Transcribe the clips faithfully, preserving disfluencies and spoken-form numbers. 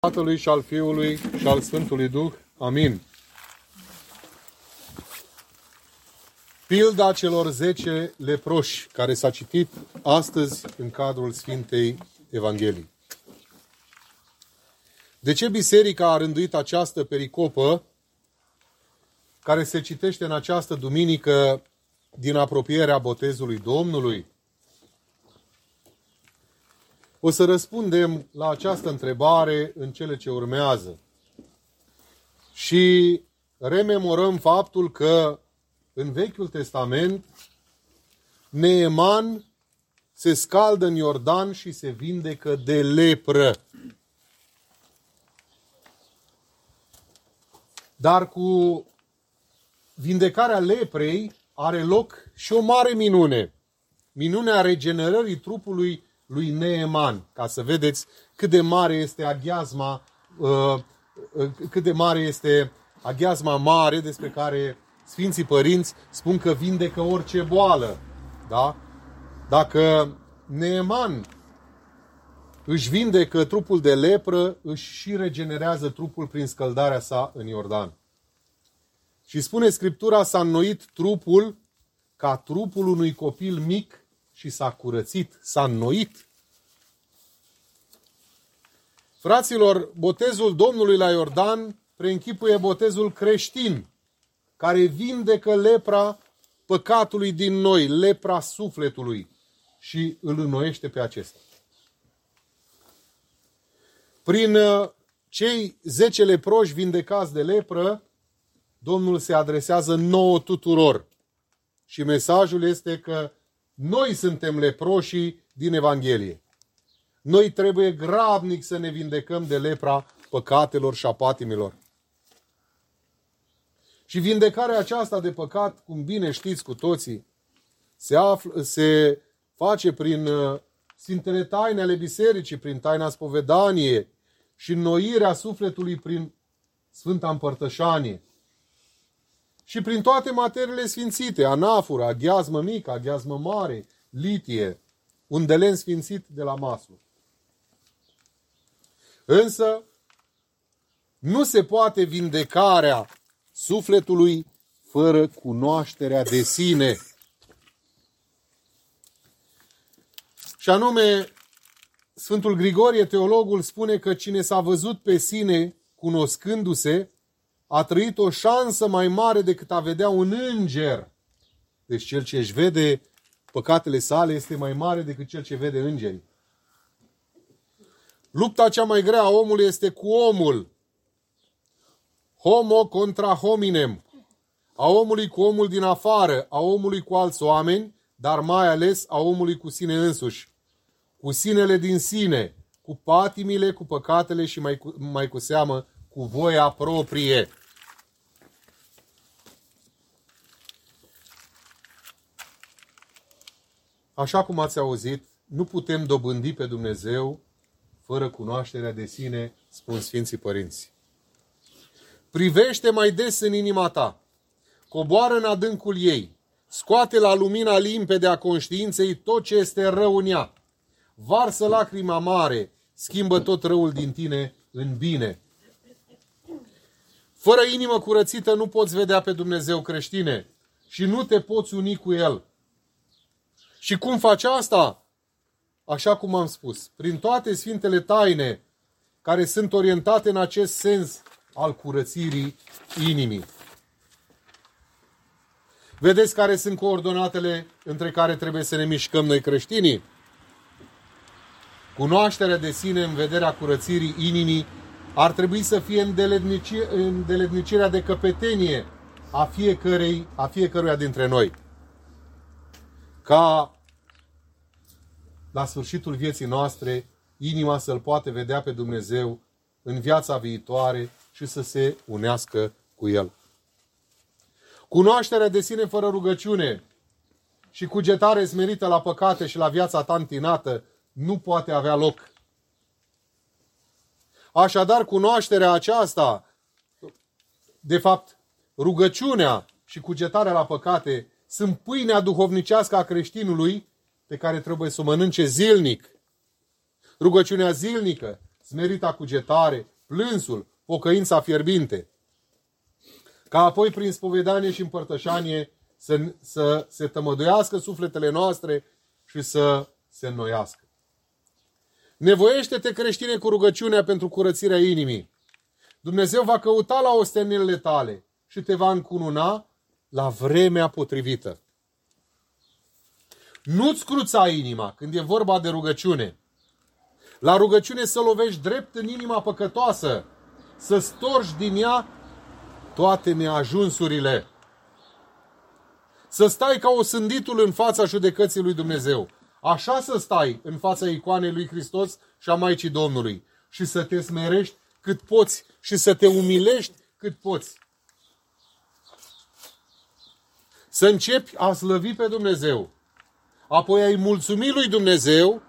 Tatălui și al Fiului și al Sfântului Duh. Amin. Pilda celor zece leproși, care s-a citit astăzi în cadrul Sfintei Evanghhelii. De ce biserica a rânduit această pericopă, care se citește în această duminică din apropierea botezului Domnului? O să răspundem la această întrebare în cele ce urmează. Și rememorăm faptul că în Vechiul Testament Neeman se scaldă în Iordan și se vindecă de lepră. Dar cu vindecarea leprei are loc și o mare minune. Minunea regenerării trupului lui Neeman, ca să vedeți cât de mare este aghiazma, cât de mare este aghiazma mare despre care Sfinții Părinți spun că vindecă orice boală. Da? Dacă Neeman își vindecă trupul de lepră, își și regenerează trupul prin scăldarea sa în Iordan. Și spune Scriptura, s-a înnoit trupul ca trupul unui copil mic și s-a curățit, s-a înnoit. Fraților, botezul Domnului la Iordan preînchipuie botezul creștin, care vindecă lepra păcatului din noi, lepra sufletului, și îl înnoiește pe acesta. Prin cei zece leproși vindecați de lepră, Domnul se adresează nouă tuturor. Și mesajul este că noi suntem leproșii din Evanghelie. Noi trebuie grabnic să ne vindecăm de lepra păcatelor și a patimilor. Și vindecarea aceasta de păcat, cum bine știți cu toții, se, află, se face prin Sfintele Taine ale Bisericii, prin taina spovedanie și înnoirea sufletului prin Sfânta Împărtășanie. Și prin toate materiile sfințite, anafură, aghiazmă mică, aghiazmă mare, litie, un de lemn sfințit de la maslu. Însă, nu se poate vindecarea sufletului fără cunoașterea de sine. Și anume, Sfântul Grigorie, teologul, spune că cine s-a văzut pe sine cunoscându-se, a trăit o șansă mai mare decât a vedea un înger. Deci cel ce își vede păcatele sale este mai mare decât cel ce vede îngerii. Lupta cea mai grea a omului este cu omul. Homo contra hominem. A omului cu omul din afară, a omului cu alți oameni, dar mai ales a omului cu sine însuși. Cu sinele din sine, cu patimile, cu păcatele și mai cu, mai cu seamă cu voia proprie. Așa cum ați auzit, nu putem dobândi pe Dumnezeu fără cunoașterea de sine, spun Sfinții Părinți. Privește mai des în inima ta, coboară în adâncul ei, scoate la lumina limpede a conștiinței tot ce este rău în ea, varsă lacrima mare, schimbă tot răul din tine în bine. Fără inimă curățită nu poți vedea pe Dumnezeu, creștine, și nu te poți uni cu El. Și cum faci asta? Așa cum am spus, prin toate Sfintele Taine care sunt orientate în acest sens al curățirii inimii. Vedeți care sunt coordonatele între care trebuie să ne mișcăm noi creștinii? Cunoașterea de sine în vederea curățirii inimii ar trebui să fie îndeletnicirea de căpetenie a, fiecărei, a fiecăruia dintre noi. Ca la sfârșitul vieții noastre, inima să-L poate vedea pe Dumnezeu în viața viitoare și să se unească cu El. Cunoașterea de sine fără rugăciune și cugetare smerită la păcate și la viața ta întinată nu poate avea loc. Așadar, cunoașterea aceasta, de fapt, rugăciunea și cugetarea la păcate, sunt pâinea duhovnicească a creștinului pe care trebuie să o mănânce zilnic. Rugăciunea zilnică smerita cugetare, plânsul, pocăința fierbinte. Ca apoi prin spovedanie și împărtășanie să, să se tămăduiască sufletele noastre și să se înnoiască. Nevoiește-te, creștine, cu rugăciunea pentru curățirea inimii. Dumnezeu va căuta la ostenelele tale și te va încununa la vremea potrivită. Nu-ți cruța inima când e vorba de rugăciune. La rugăciune să lovești drept în inima păcătoasă, să storci din ea toate neajunsurile. Să stai ca osânditul în fața judecății lui Dumnezeu. Așa să stai în fața icoanei lui Hristos și a Maicii Domnului. Și să te smerești cât poți și să te umilești cât poți. Să începi a slăvi pe Dumnezeu. Apoi ai mulțumi lui Dumnezeu,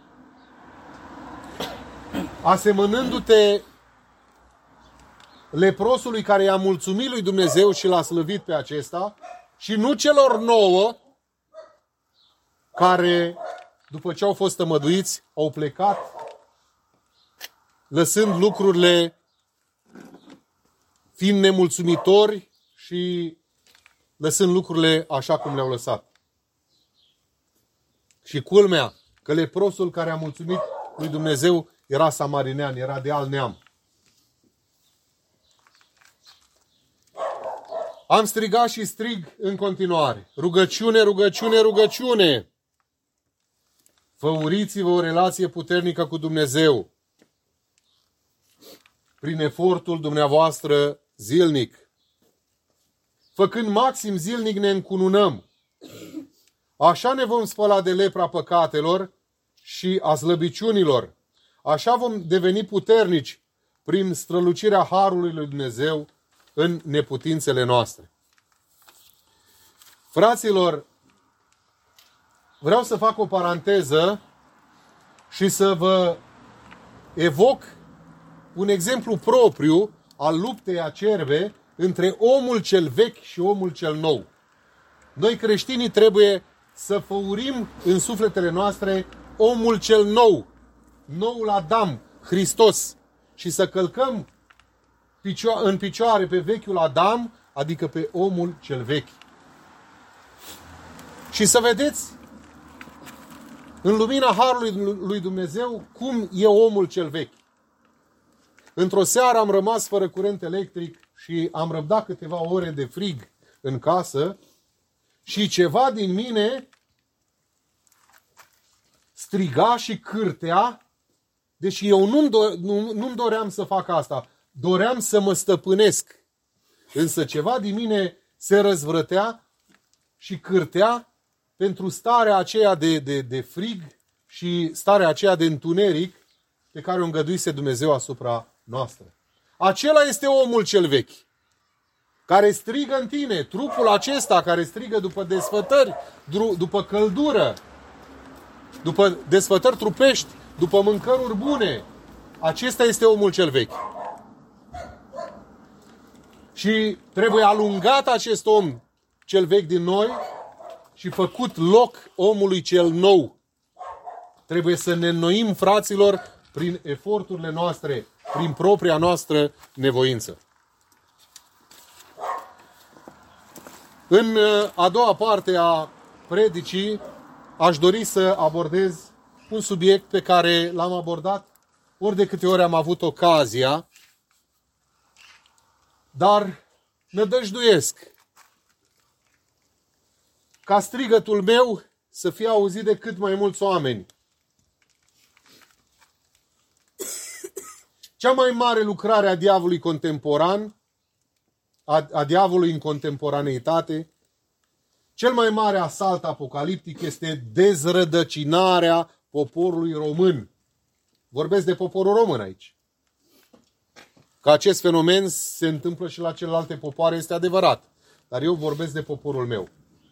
asemănându-te leprosului care i-a mulțumit lui Dumnezeu și l-a slăvit pe acesta, și nu celor nouă care, după ce au fost tămăduiți, au plecat, lăsând lucrurile, fiind nemulțumitori și lăsând lucrurile așa cum le-au lăsat. Și culmea, că leprosul care a mulțumit lui Dumnezeu era samarinean, era de alt neam. Am strigat și strig în continuare. Rugăciune, rugăciune, rugăciune! Făuriți-vă o relație puternică cu Dumnezeu prin efortul dumneavoastră zilnic. Făcând maxim zilnic ne încununăm. Așa ne vom spăla de lepra păcatelor și a slăbiciunilor. Așa vom deveni puternici prin strălucirea harului lui Dumnezeu în neputințele noastre. Fraților, vreau să fac o paranteză și să vă evoc un exemplu propriu al luptei acerbe între omul cel vechi și omul cel nou. Noi creștinii trebuie să făurim în sufletele noastre omul cel nou, noul Adam, Hristos, și să călcăm în picioare pe vechiul Adam, adică pe omul cel vechi. Și să vedeți în lumina harului lui Dumnezeu cum e omul cel vechi. Într-o seară am rămas fără curent electric și am răbdat câteva ore de frig în casă și ceva din mine striga și cârtea, deși eu nu-mi, do- nu, nu-mi doream să fac asta. Doream să mă stăpânesc. Însă ceva din mine se răzvrătea și cârtea pentru starea aceea de, de, de frig și starea aceea de întuneric pe care o îngăduise Dumnezeu asupra noastră. Acela este omul cel vechi, care strigă în tine, trupul acesta care strigă după desfătări, după căldură, după desfătări trupești, după mâncăruri bune. Acesta este omul cel vechi. Și trebuie alungat acest om cel vechi din noi și făcut loc omului cel nou. Trebuie să ne înnoim, fraților, prin eforturile noastre, prin propria noastră nevoință. În a doua parte a predicii aș dori să abordez un subiect pe care l-am abordat ori de câte ori am avut ocazia, dar nădăjduiesc ca strigătul meu să fie auzit de cât mai mulți oameni. Cea mai mare lucrare a diavolului contemporan, a, a diavolului în contemporaneitate, cel mai mare asalt apocaliptic este dezrădăcinarea poporului român. Vorbesc de poporul român aici. Că acest fenomen se întâmplă și la celelalte popoare este adevărat. Dar eu vorbesc de poporul meu.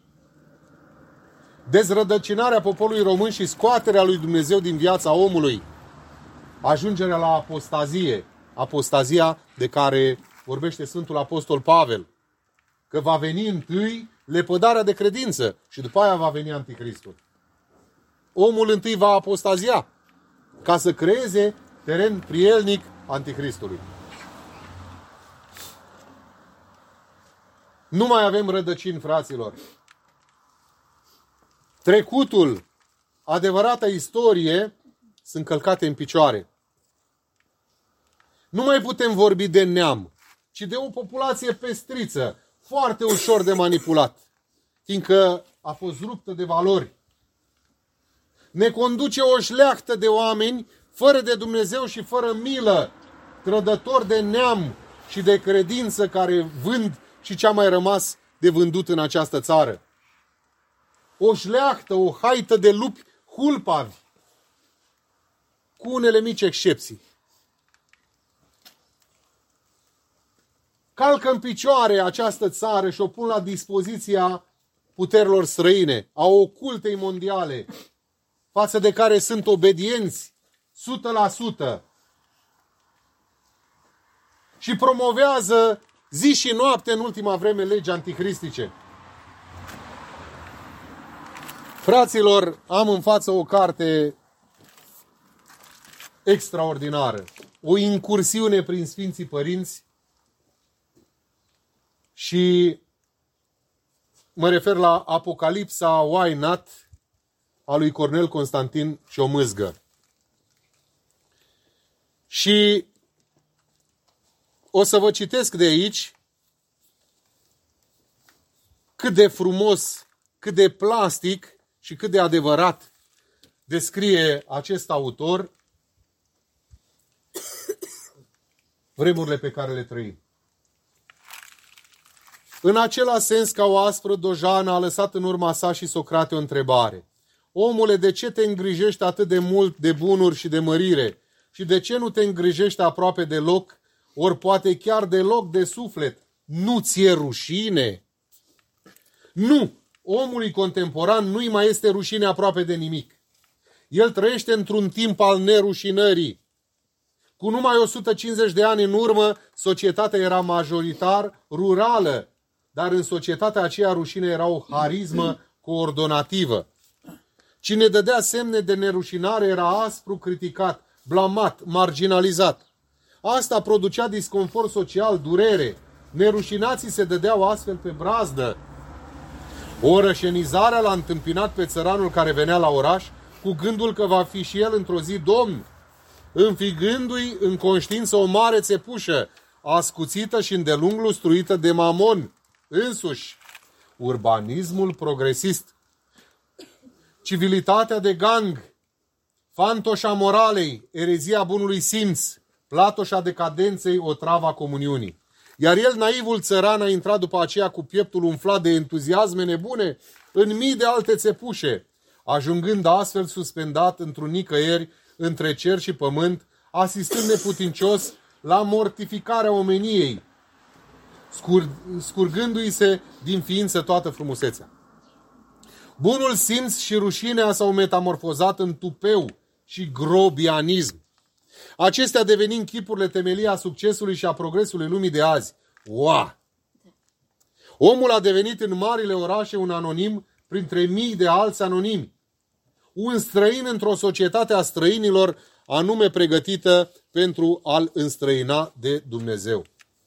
Dezrădăcinarea poporului român și scoaterea lui Dumnezeu din viața omului. Ajungerea la apostazie. Apostazia de care vorbește Sfântul Apostol Pavel. Că va veni întâi lepădarea de credință și după aia va veni Anticristul. Omul întâi va apostazia ca să creeze teren prielnic Antichristului. Nu mai avem rădăcini, fraților. Trecutul, adevărata istorie, sunt călcate în picioare. Nu mai putem vorbi de neam, ci de o populație pestriță, foarte ușor de manipulat, fiindcă a fost ruptă de valori. Ne conduce o șleachtă de oameni fără de Dumnezeu și fără milă, trădători de neam și de credință, care vând și ce-a mai rămas de vândut în această țară. O șleachtă, o haită de lupi hulpavi, cu unele mici excepții. Calcă în picioare această țară și o pun la dispoziția puterilor străine, a ocultei mondiale, față de care sunt obedienți o sută la sută. Și promovează zi și noapte în ultima vreme legi antichristice. Fraților, am în față o carte extraordinară. O incursiune prin Sfinții Părinți și mă refer la Apocalipsa Why Not a lui Cornel Constantin Ciomâzgă. Și o să vă citesc de aici cât de frumos, cât de plastic și cât de adevărat descrie acest autor vremurile pe care le trăim. În acela sens, ca o aspră dojană, a lăsat în urma sa și Socrate o întrebare. Omule, de ce te îngrijești atât de mult de bunuri și de mărire? Și de ce nu te îngrijești aproape deloc, ori poate chiar deloc de suflet? Nu ți-e rușine? Nu! Omului contemporan nu-i mai este rușine aproape de nimic. El trăiește într-un timp al nerușinării. Cu numai o sută cincizeci de ani în urmă, societatea era majoritar rurală, dar în societatea aceea rușinea era o harismă coordonativă. Cine dădea semne de nerușinare era aspru criticat, blamat, marginalizat. Asta producea disconfort social, durere. Nerușinații se dădeau astfel pe brazdă. O rășenizare l-a întâmpinat pe țăranul care venea la oraș cu gândul că va fi și el într-o zi domn, înfigându-i în conștiință o mare țepușă, ascuțită și îndelung lustruită de Mamon însuși. Urbanismul progresist, civilitatea de gang, fantoșa moralei, erezia bunului simț, platoșa decadenței, otrava comuniunii. Iar el, naivul țăran, a intrat după aceea cu pieptul umflat de entuziasme nebune în mii de alte țepușe, ajungând astfel suspendat într-un nicăieri între cer și pământ, asistând neputincios la mortificarea omeniei, scur, scurgându-i se din ființă toată frumusețea. Bunul simț și rușinea s-au metamorfozat în tupeu și grobianism. Acestea devenind chipurile temelii a succesului și a progresului lumii de azi. Ua! Omul a devenit în marile orașe un anonim printre mii de alți anonimi. Un străin într-o societate a străinilor, anume pregătită pentru a-L înstrăina de Dumnezeu.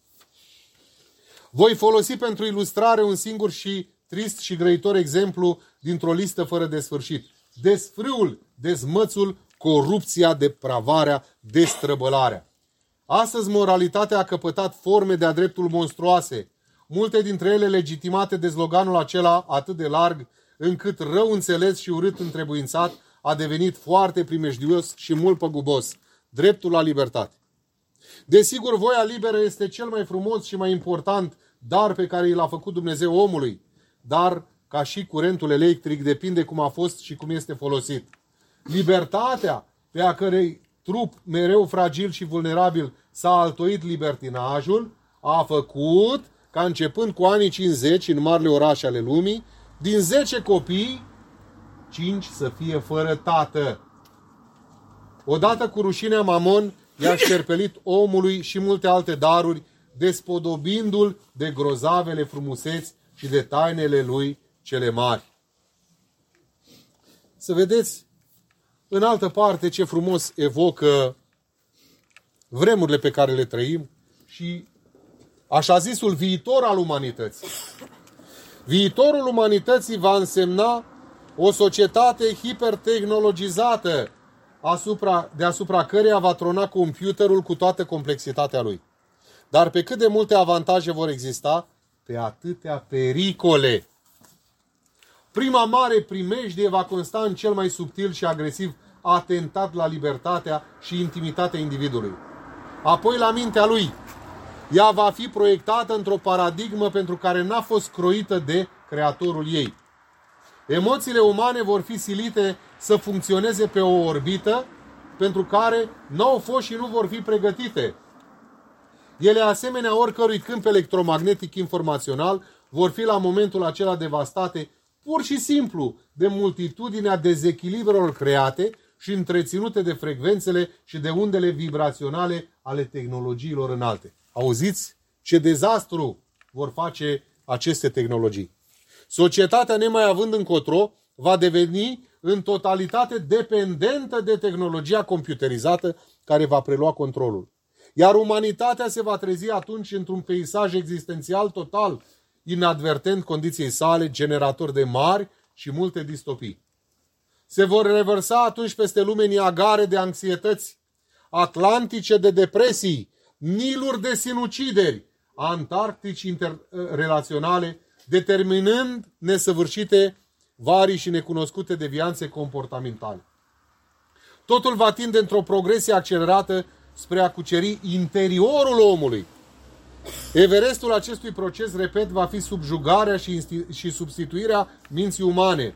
Voi folosi pentru ilustrare un singur și trist și grăitor exemplu dintr-o listă fără de sfârșit. Desfrâul, dezmățul, corupția, depravarea, destrăbălarea. Astăzi moralitatea a căpătat forme de-a dreptul monstruoase, multe dintre ele legitimate de sloganul acela atât de larg, încât rău înțeles și urât întrebuințat a devenit foarte primejdios și mult păgubos. Dreptul la libertate. Desigur, voia liberă este cel mai frumos și mai important dar pe care i l-a făcut Dumnezeu omului, dar, ca și curentul electric, depinde cum a fost și cum este folosit. Libertatea, pe a cărei trup mereu fragil și vulnerabil s-a altoit libertinajul, a făcut ca începând cu anii cincizeci în marile orașe ale lumii, din zece copii, cinci să fie fără tată. Odată cu rușinea Mamon i-a șterpelit omului și multe alte daruri, despodobindu-l de grozavele frumuseți și de tainele lui cele mari. Să vedeți în altă parte ce frumos evocă vremurile pe care le trăim și așa zisul viitor al umanității. Viitorul umanității va însemna o societate hipertehnologizată asupra, deasupra căreia va trona computerul cu toată complexitatea lui. Dar pe cât de multe avantaje vor exista, pe atâtea pericole. Prima mare primejdie va consta în cel mai subtil și agresiv atentat la libertatea și intimitatea individului. Apoi la mintea lui. Ea va fi proiectată într-o paradigmă pentru care n-a fost croită de creatorul ei. Emoțiile umane vor fi silite să funcționeze pe o orbită pentru care nu au fost și nu vor fi pregătite. Ele, asemenea oricărui câmp electromagnetic informațional, vor fi la momentul acela devastate pur și simplu de multitudinea dezechilibrelor create și întreținute de frecvențele și de undele vibraționale ale tehnologiilor înalte. Auziți ce dezastru vor face aceste tehnologii? Societatea, nemai având încotro, va deveni în totalitate dependentă de tehnologia computerizată care va prelua controlul. Iar umanitatea se va trezi atunci într-un peisaj existențial total, inadvertent condiției sale, generator de mari și multe distopii. Se vor revărsa atunci peste lume niagare de anxietăți, atlantice de depresii, niluri de sinucideri, antarctici interrelaționale, determinând nesăvârșite varii și necunoscute devianțe comportamentale. Totul va tinde într-o progresie accelerată spre a cuceri interiorul omului. Everestul acestui proces, repet, va fi subjugarea și, și substituirea minții umane.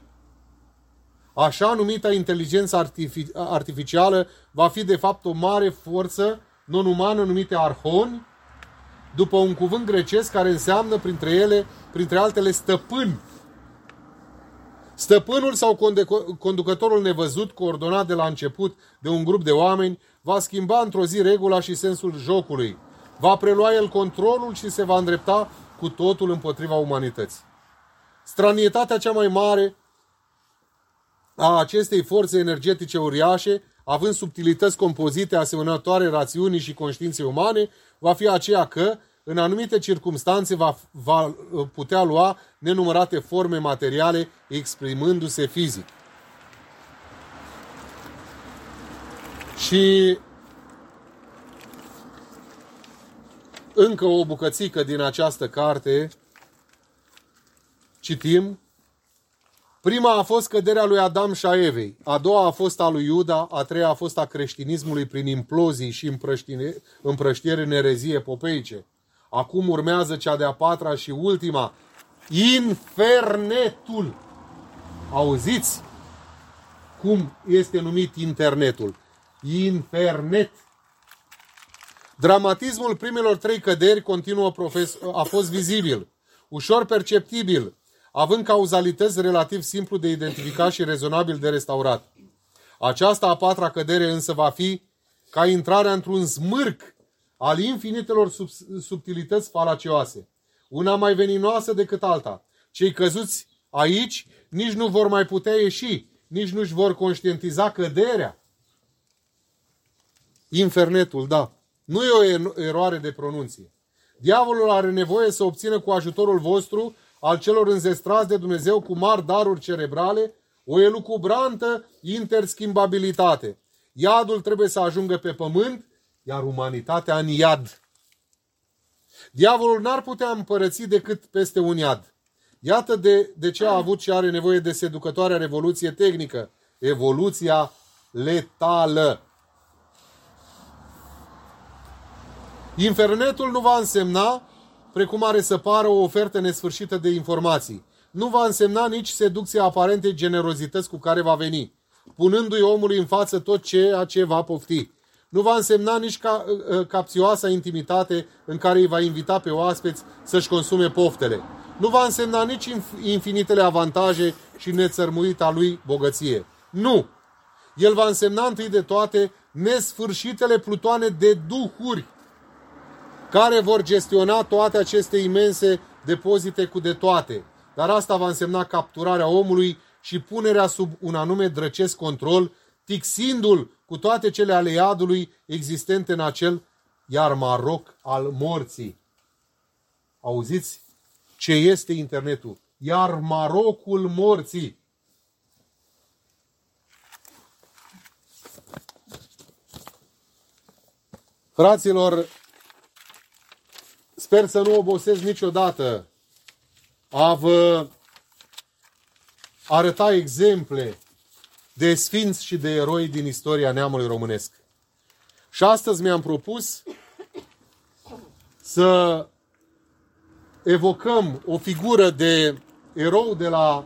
Așa numita inteligență artific artificială va fi de fapt o mare forță non-umană numită arhoni, după un cuvânt grecesc care înseamnă printre ele, printre altele, stăpân. Stăpânul sau conducătorul nevăzut, coordonat de la început de un grup de oameni, va schimba într-o zi regula și sensul jocului. Va prelua el controlul și se va îndrepta cu totul împotriva umanității. Stranietatea cea mai mare a acestei forțe energetice uriașe, având subtilități compozite asemănătoare rațiunii și conștiinței umane, va fi aceea că, în anumite circumstanțe, va, va putea lua nenumărate forme materiale exprimându-se fizic. Și încă o bucățică din această carte citim. Prima a fost căderea lui Adam și a Evei, a doua a fost a lui Iuda, a treia a fost a creștinismului prin implozii și împrăștiere în erezie popeice. Acum urmează cea de-a patra și ultima, internetul. Auziți cum este numit internetul? Internet. Dramatismul primelor trei căderi, continuă profesor, a fost vizibil, ușor perceptibil, având cauzalități relativ simplu de identificat și rezonabil de restaurat. Aceasta a patra cădere însă va fi ca intrarea într-un smârc al infinitelor sub, subtilități falacioase, una mai veninoasă decât alta. Cei căzuți aici nici nu vor mai putea ieși, nici nu-și vor conștientiza căderea. Infernetul, da. Nu e o eroare de pronunție. Diavolul are nevoie să obțină cu ajutorul vostru, al celor înzestrați de Dumnezeu cu mari daruri cerebrale, o elucubrantă interschimbabilitate. Iadul trebuie să ajungă pe pământ, iar umanitatea în iad. Diavolul n-ar putea împărăți decât peste un iad. Iată de, de ce a avut și are nevoie de seducătoarea revoluție tehnică, evoluția letală. Infernetul nu va însemna, precum are să pară, o ofertă nesfârșită de informații. Nu va însemna nici seducția aparentei generozități cu care va veni, punându-i omului în față tot ceea ce va pofti. Nu va însemna nici ca, capțioasa intimitate în care îi va invita pe oaspeți să-și consume poftele. Nu va însemna nici infinitele avantaje și nețărmuita lui bogăție. Nu! El va însemna întâi de toate nesfârșitele plutoane de duhuri care vor gestiona toate aceste imense depozite cu de toate. Dar asta va însemna capturarea omului și punerea sub un anume drăcesc control, tixindu-l cu toate cele ale iadului existente în acel iarmaroc al morții. Auziți ce este internetul? Iarmarocul morții. Fraților, sper să nu obosesc niciodată a vă arăta exemple de sfinți și de eroi din istoria neamului românesc. Și astăzi mi-am propus să evocăm o figură de erou de la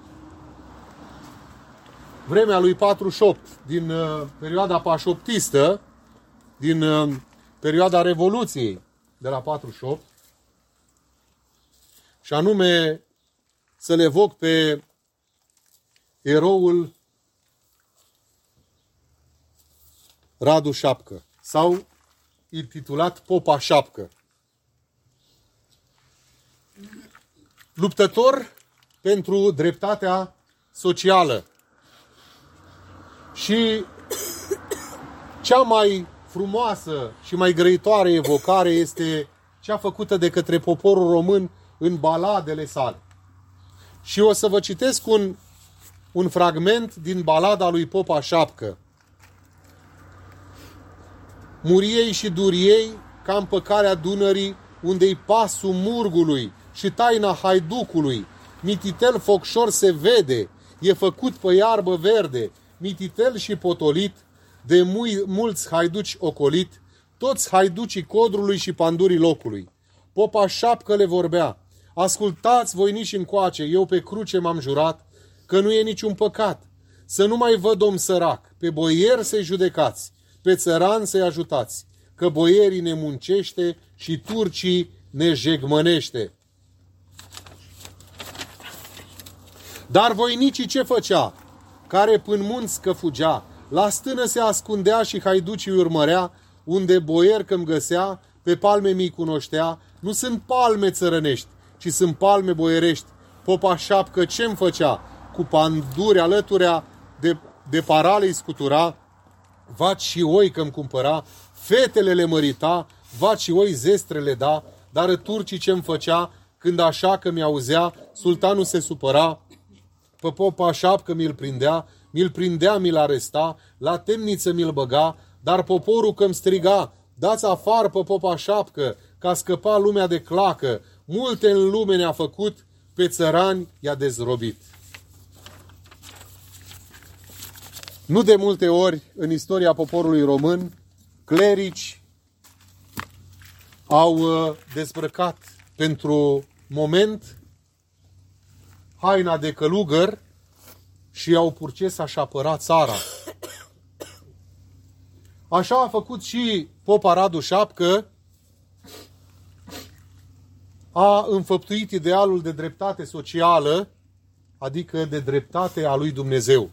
vremea lui patruzeci și opt, din uh, perioada pașoptistă, din uh, perioada Revoluției de la patruzeci și opt, și anume să le evoc pe eroul Radu Șapcă, sau intitulat Popa Șapcă. Luptător pentru dreptatea socială. Și cea mai frumoasă și mai grăitoare evocare este cea făcută de către poporul român în baladele sale. Și o să vă citesc un, un fragment din balada lui Popa Șapcă. Muriei și duriei, ca împăcarea Dunării, unde-i pasul murgului și taina haiducului. Mititel focșor se vede, e făcut pe iarbă verde, mititel și potolit, de mui, mulți haiduci ocolit, toți haiducii codrului și pandurii locului. Popa Șapcă le vorbea: ascultați, voiniși încoace, eu pe cruce m-am jurat că nu e niciun păcat, să nu mai văd om sărac, pe boieri să-i judecați, pe țărani să-i ajutați, că boierii ne muncește și turcii ne jegmănește. Dar voinicii ce făcea? Care până munți că fugea, la stână se ascundea și haiducii urmărea, unde boier că-mi găsea, pe palme mi-i cunoștea. Nu sunt palme țărănești, ci sunt palme boierești. Popa Șapcă ce-mi făcea? Cu panduri alăturea, de, de parale-i scutura, vaci și oi că-mi cumpăra, fetele le mărita, vaci și oi zestrele da, dar turcii ce-mi făcea? Când așa că mi-auzea, sultanul se supăra, pe Popa Șapcă mi-l prindea, mi-l prindea, mi-l aresta, la temniță mi-l băga, dar poporul că-mi striga: dați afară pe Popa Șapcă, ca scăpa lumea de clacă, multe în lume ne-a făcut, pe țărani i-a dezrobit. Nu de multe ori în istoria poporului român, clerici au dezbrăcat pentru moment haina de călugăr și au purces să-și apăra țara. Așa a făcut și Popa Radu Șapcă, a înfăptuit idealul de dreptate socială, adică de dreptate a lui Dumnezeu.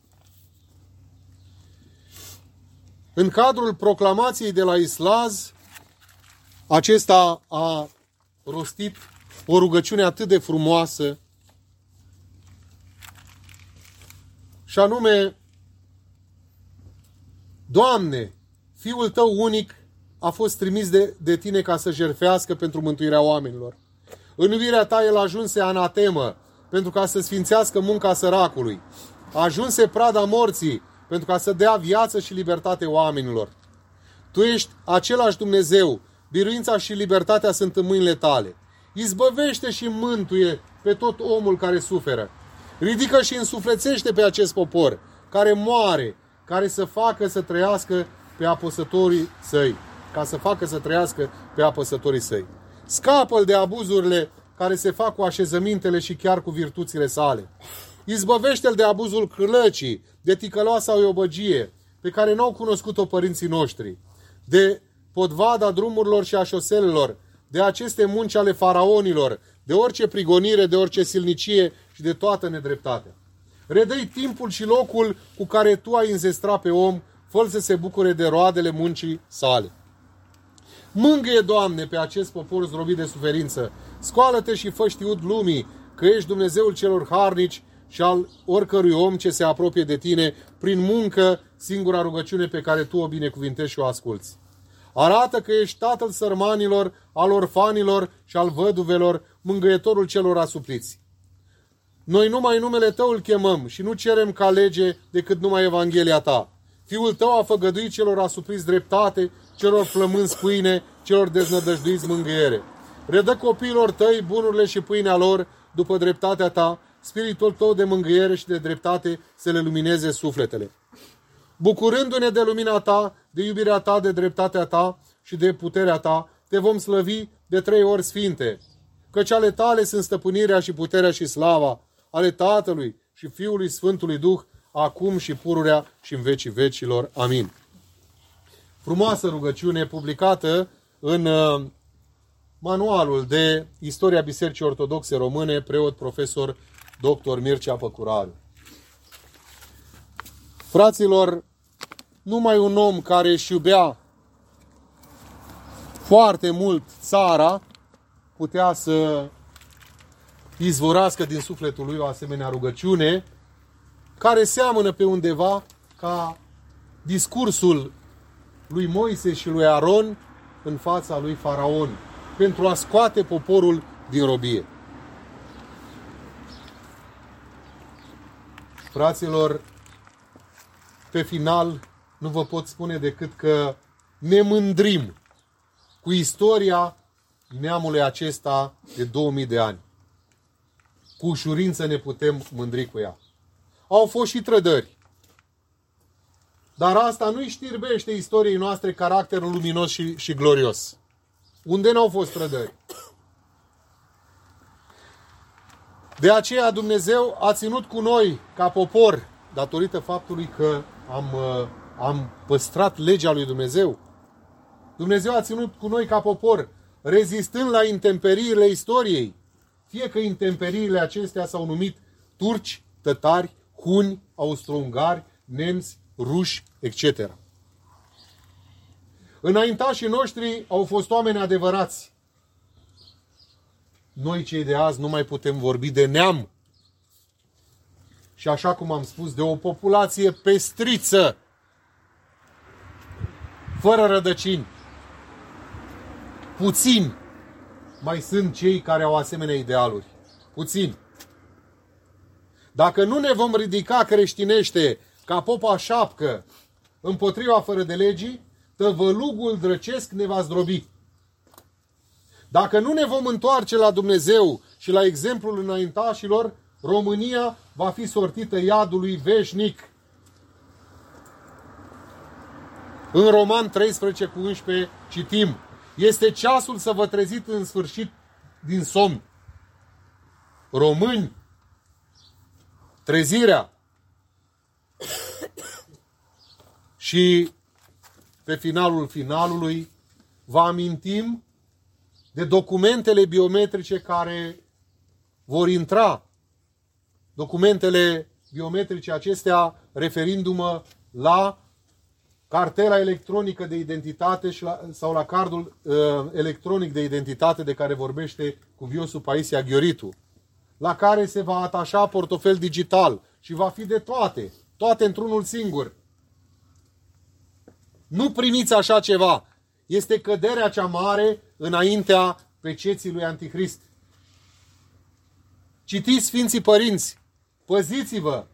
În cadrul proclamației de la Islaz, acesta a rostit o rugăciune atât de frumoasă, și anume: Doamne, Fiul Tău unic a fost trimis de, de Tine ca să jertfească pentru mântuirea oamenilor. În iubirea Ta El ajunse anatemă pentru ca să sfințească munca săracului. Ajunse prada morții pentru ca să dea viață și libertate oamenilor. Tu ești același Dumnezeu, biruința și libertatea sunt în mâinile Tale. Izbăvește și mântuie pe tot omul care suferă. Ridică și însuflețește pe acest popor care moare, care să facă să trăiască pe apăsătorii Săi, ca să facă să trăiască pe apăsătorii Săi. Scapă-l de abuzurile care se fac cu așezămintele și chiar cu virtuțile sale. Izbăvește-l de abuzul cârlăcii, de ticăloasa iobăgie, pe care n-au cunoscut-o părinții noștri, de podvada drumurilor și a șoselelor, de aceste munci ale faraonilor, de orice prigonire, de orice silnicie și de toată nedreptatea. Redă-i timpul și locul cu care Tu ai înzestrat pe om, fă-l să se bucure de roadele muncii sale. Mângâie, Doamne, pe acest popor zdrobit de suferință. Scoală-te și fă știut lumii că ești Dumnezeul celor harnici și al oricărui om ce se apropie de tine prin muncă, singura rugăciune pe care tu o binecuvintești și o asculți. Arată că ești tatăl sărmanilor, al orfanilor și al văduvelor, mângâietorul celor asupriți. Noi numai numele tău îl chemăm și nu cerem ca lege decât numai Evanghelia ta. Fiul tău a făgăduit celor asupriți dreptate, celor flămânzi pâine, celor deznădăjduiți mângâiere. Redă copiilor tăi bunurile și pâinea lor după dreptatea ta, spiritul tău de mângâiere și de dreptate să le lumineze sufletele. Bucurându-ne de lumina ta, de iubirea ta, de dreptatea ta și de puterea ta, te vom slăvi de trei ori sfinte, căci ale tale sunt stăpânirea și puterea și slava, ale Tatălui și Fiului Sfântului Duh, acum și pururea și în vecii vecilor. Amin. Frumoasă rugăciune publicată în uh, manualul de Istoria Bisericii Ortodoxe Române, preot profesor doctor Mircea Păcurariu. Fraților, numai un om care își iubea foarte mult țara putea să izvorască din sufletul lui o asemenea rugăciune, care seamănă pe undeva ca discursul lui Moise și lui Aron în fața lui Faraon, pentru a scoate poporul din robie. Fraților, pe final nu vă pot spune decât că ne mândrim cu istoria neamului acesta de două mii de ani. Cu ușurință ne putem mândri cu ea. Au fost și trădări. Dar asta nu îi știrbește istoriei noastre caracterul luminos și, și glorios. Unde n-au fost trădări? De aceea Dumnezeu a ținut cu noi ca popor, datorită faptului că am, am păstrat legea lui Dumnezeu. Dumnezeu a ținut cu noi ca popor, rezistând la intemperiile istoriei. Fie că intemperiile acestea s-au numit turci, tătari, huni, austro-ungari, nemți, ruși, et cetera. Înaintașii noștri au fost oameni adevărați. Noi cei de azi nu mai putem vorbi de neam. Și așa cum am spus, de o populație pestriță, fără rădăcini. Puțini mai sunt cei care au asemenea idealuri. Puțini. Dacă nu ne vom ridica creștinește ca popa șapcă împotriva fără de legii, tăvălugul drăcesc ne va zdrobi. Dacă nu ne vom întoarce la Dumnezeu și la exemplul înaintașilor, România va fi sortită iadului veșnic. În Roman treisprezece cu unsprezece citim: este ceasul să vă treziți în sfârșit din somn. Români, trezirea. Și pe finalul finalului vă amintim de documentele biometrice care vor intra. Documentele biometrice acestea referindu-mă la cartela electronică de identitate și la, sau la cardul uh, electronic de identitate de care vorbește cuviosul Paisia Ghioritu, la care se va atașa portofel digital și va fi de toate, toate într-unul singur. Nu primiți așa ceva. Este căderea cea mare înaintea peceții lui Antichrist. Citiți Sfinții Părinți, păziți-vă.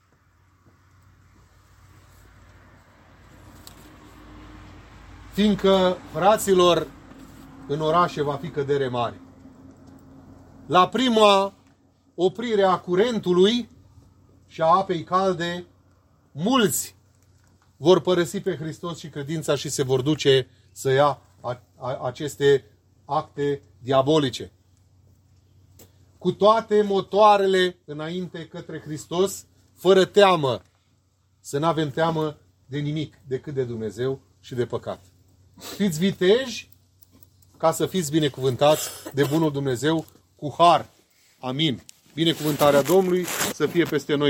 Fiindcă, fraților, în orașe va fi cădere mare. La prima oprire a curentului și a apei calde, mulți vor părăsi pe Hristos și credința și se vor duce să ia a, a, aceste acte diabolice. Cu toate motoarele înainte către Hristos, fără teamă, să nu avem teamă de nimic decât de Dumnezeu și de păcat. Fiți viteji ca să fiți binecuvântați de bunul Dumnezeu cu har. Amin. Binecuvântarea Domnului să fie peste noi.